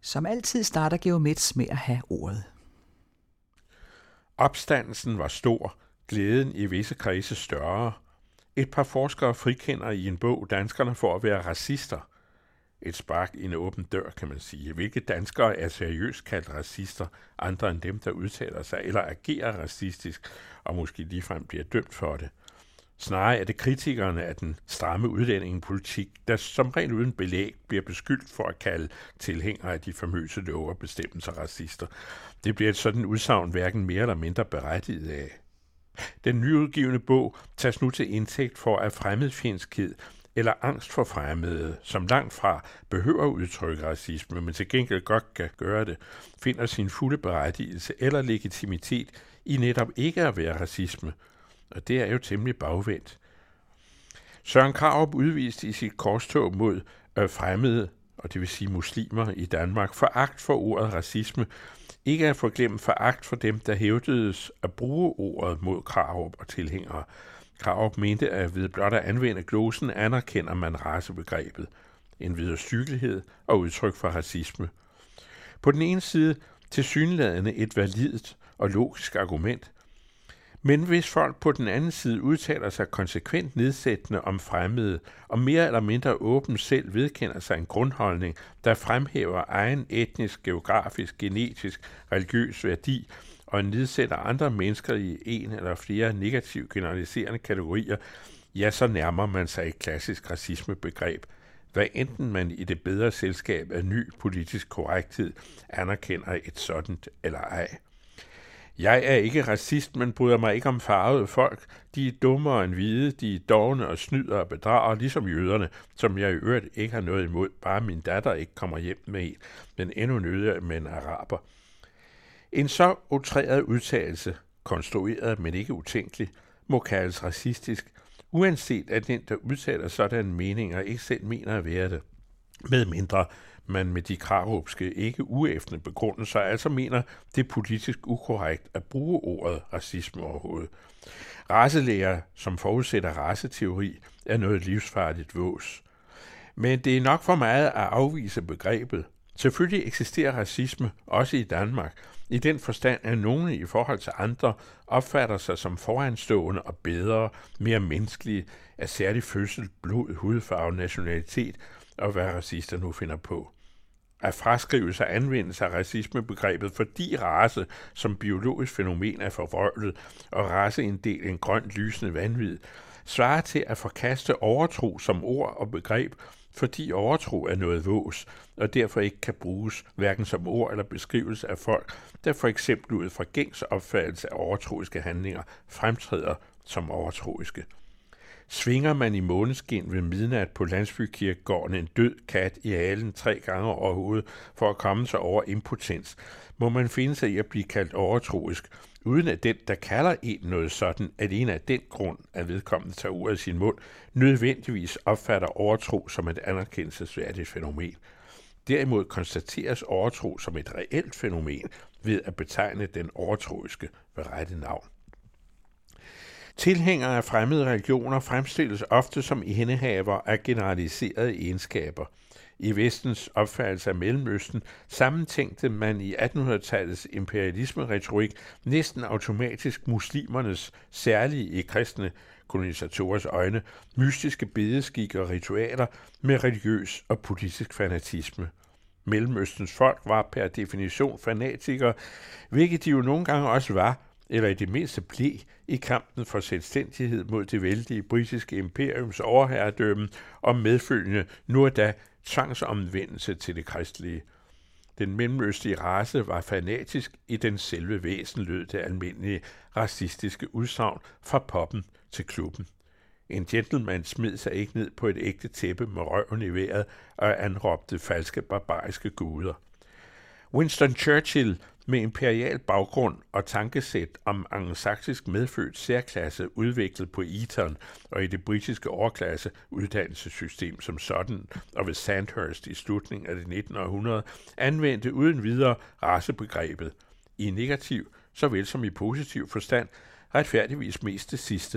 Som altid starter Georg Metz med at have ordet. Opstandelsen var stor, glæden i visse kredse større. Et par forskere frikender i en bog danskerne for at være racister. Et spark i en åben dør, kan man sige. Hvilke danskere er seriøst kaldt racister, andre end dem, der udtaler sig eller agerer racistisk, og måske ligefrem bliver dømt for det. Snarere er det kritikerne af den stramme udlændingepolitik, der som regel uden belæg bliver beskyldt for at kalde tilhængere af de famøse love og bestemmelser racister. Det bliver et sådan udsagn hverken mere eller mindre berettiget af. Den nyudgivne bog tages nu til indtægt for, at fremmedfjendskhed eller angst for fremmede, som langt fra behøver at udtrykke racisme, men til gengæld godt kan gøre det, finder sin fulde berettigelse eller legitimitet i netop ikke at være racisme. Og det er jo temmelig bagvendt. Søren Krarup udviste i sit korstog mod fremmede, og det vil sige muslimer i Danmark, foragt for ordet racisme, ikke at forglemme foragt for dem, der hævdedes at bruge ordet mod Krarup og tilhængere. Krarup mente, at ved blot at anvende glosen anerkender man racebegrebet, en vederstyggelighed og udtryk for racisme. På den ene side tilsyneladende et validt og logisk argument, men hvis folk på den anden side udtaler sig konsekvent nedsættende om fremmede, og mere eller mindre åbent selv vedkender sig en grundholdning, der fremhæver egen etnisk, geografisk, genetisk, religiøs værdi, og nedsætter andre mennesker i en eller flere negativt generaliserende kategorier, ja, så nærmer man sig et klassisk racismebegreb, hvad enten man i det bedre selskab af ny politisk korrekthed anerkender et sådant eller ej. Jeg er ikke racist, men bryder mig ikke om farvede folk. De er dummere end hvide, de er dovne og snyder og bedrager, ligesom jøderne, som jeg i øvrigt ikke har noget imod, bare min datter ikke kommer hjem med en, men endnu nødigere med en araber. En så utræret udtalelse, konstrueret men ikke utænkelig, må kaldes racistisk, uanset at den, der udtaler sådanne meninger, ikke selv mener at være det. Med mindre man med de krarupske, ikke uæftende begrundelser, altså mener det er politisk ukorrekt at bruge ordet racisme overhovedet. Racelærer, som forudsætter raceteori, er noget livsfarligt vås. Men det er nok for meget at afvise begrebet. Selvfølgelig eksisterer racisme også i Danmark, i den forstand, at nogle i forhold til andre opfatter sig som foranstående og bedre, mere menneskelige, af særlig fødsel, blod, hudfarve, nationalitet og hvad racister nu finder på. At fraskrive sig anvendelse af racismebegrebet, fordi race som biologisk fænomen er forvrøvlet og raceinddeling grønt lysende vanvid, svarer til at forkaste overtro som ord og begreb, fordi overtro er noget vås, og derfor ikke kan bruges hverken som ord eller beskrivelse af folk, der for eksempel ud fra gængs opfattelse af overtroiske handlinger fremtræder som overtroiske. Svinger man i måneskin ved midnat på landsbykirkegården en død kat i halen 3 gange over hovedet for at komme sig over impotens, må man finde sig i at blive kaldt overtroisk, uden at den, der kalder en noget sådan, alene af den grund, at vedkommende tager ordet i sin mund, nødvendigvis opfatter overtro som et anerkendelsesværdigt fænomen. Derimod konstateres overtro som et reelt fænomen ved at betegne den overtroiske ved rette navn. Tilhængere af fremmede religioner fremstilles ofte som indehaver af generaliserede egenskaber. I Vestens opfattelse af Mellemøsten sammentænkte man i 1800-tallets imperialisme-retorik næsten automatisk muslimernes, særlige i kristne kolonisatorers øjne, mystiske bedeskik og ritualer med religiøs og politisk fanatisme. Mellemøstens folk var per definition fanatikere, hvilket de jo nogle gange også var, eller i det mindste blev, i kampen for selvstændighed mod det vældige britiske imperiums overherredømme og medfølgende nu og da tvangsomvendelse til det kristelige. Den mellemøstlige race var fanatisk i den selve væsen, lød det almindelige racistiske udsagn fra poppen til klubben. En gentleman smed sig ikke ned på et ægte tæppe med røven i vejret og anråbte falske barbariske guder. Winston Churchill med imperial baggrund og tankesæt om angelsaksisk medfødt særklasse udviklet på Eton og i det britiske overklasse uddannelsessystem som sådan, og ved Sandhurst i slutningen af det 19. århundrede, anvendte uden videre racebegrebet, i negativ såvel som i positiv forstand, retfærdigvis mest det sidste.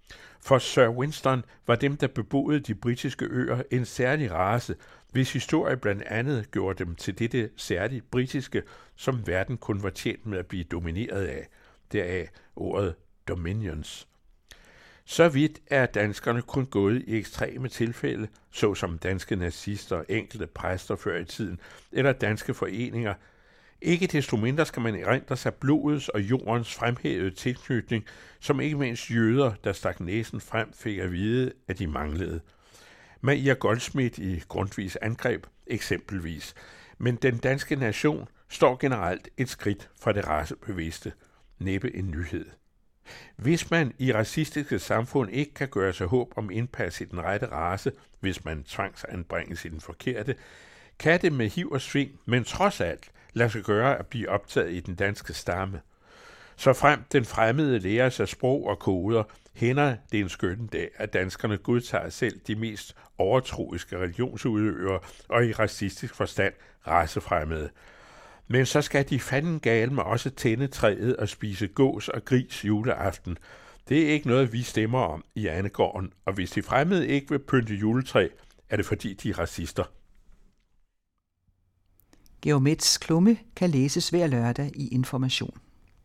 For Sir Winston var dem, der beboede de britiske øer, en særlig race, hvis historie blandt andet gjorde dem til dette særligt britiske, som verden kun var tjent med at blive domineret af, deraf ordet dominions. Så vidt er danskerne kun gået i ekstreme tilfælde, såsom danske nazister, enkelte præster før i tiden, eller danske foreninger. Ikke desto mindre skal man erindre sig blodets og jordens fremhævede tilknytning, som ikke mindst jøder, der stak næsen frem, fik at vide, at de manglede. Maria Goldschmidt i Grundtvigs angreb eksempelvis. Men den danske nation står generelt et skridt fra det racebevidste. Næppe en nyhed. Hvis man i racistiske samfund ikke kan gøre sig håb om indpas i den rette race, hvis man tvangsanbringes i den forkerte, kan det med hiv og sving, men trods alt, lade sig gøre at blive optaget i den danske stamme. Så frem den fremmede lærer sig sprog og koder, hænder det en skønne dag, at danskerne godtager selv de mest overtroiske religionsudøvere og i racistisk forstand racefremmede. Men så skal de fanden gale med også tænde træet og spise gås og gris juleaften. Det er ikke noget, vi stemmer om i Annegården, og hvis de fremmede ikke vil pynte juletræ, er det fordi de er racister. Georg Metz' klumme kan læses hver lørdag i Information.